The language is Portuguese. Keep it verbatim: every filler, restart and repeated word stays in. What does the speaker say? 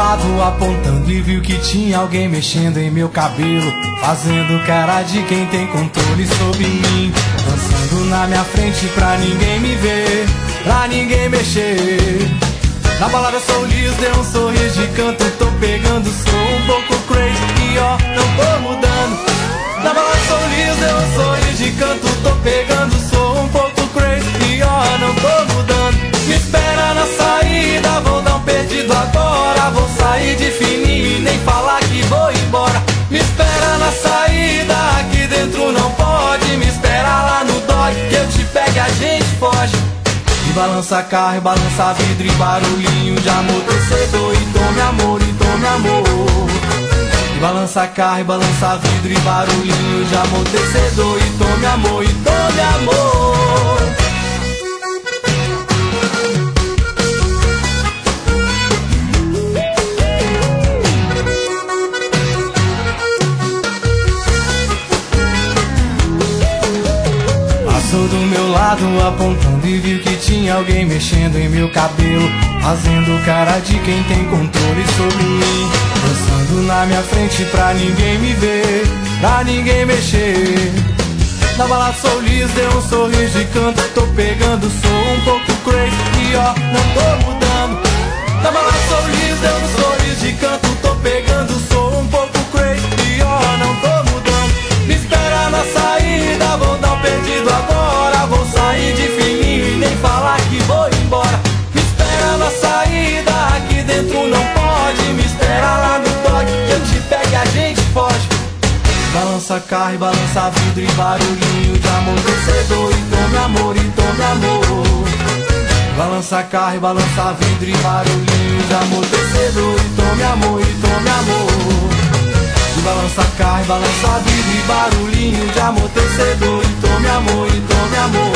lado apontando e viu que tinha alguém mexendo em meu cabelo, fazendo cara de quem tem controle sobre mim, dançando na minha frente pra ninguém me ver, pra ninguém mexer. Na balada sou liso, dei um sorriso de canto, tô pegando, sou um pouco crazy e ó, não tô mudando. Na balada sou liso, dei um sorriso de canto, tô pegando, sou um pouco crazy e ó, não tô mudando. Me espera na saída, vou dar um perdido agora, vou sair de fininho e nem falar que vou embora. Me espera na saída, aqui dentro não pode, me espera lá no dog, que eu te pego e a gente foge. E balança carro, e balança vidro e barulhinho de amortecedor, e tome amor, e tome amor. E balança carro, e balança vidro e barulhinho de amortecedor, e tome amor, e tome amor. Passou do meu lado apontando e viu que tinha alguém mexendo em meu cabelo, fazendo cara de quem tem controle sobre mim, dançando na minha frente pra ninguém me ver, pra ninguém mexer. Na balada sou liso, dei um sorriso de canto, tô pegando, sou um pouco crazy e ó, não tô mudando. Na balada sou liso, dei um sorriso de canto, tô pegando, sou um pouco crazy e ó, não tô mudando. Me espera na saída, vou dar um perdido agora, vou sair de fininho e nem falar que vou embora. Me espera na saída, aqui dentro não pode, me espera lá no dog, que eu te pego e a gente foge. Balança carro e balança vidro e barulhinho de amortecedor, e tome amor, e tome amor. Balança carro e balança vidro e barulhinho de amortecedor, e tome amor, e tome amor. E balança carro e balança vidro e barulhinho de amortecedor, e tome amor, e tome amor.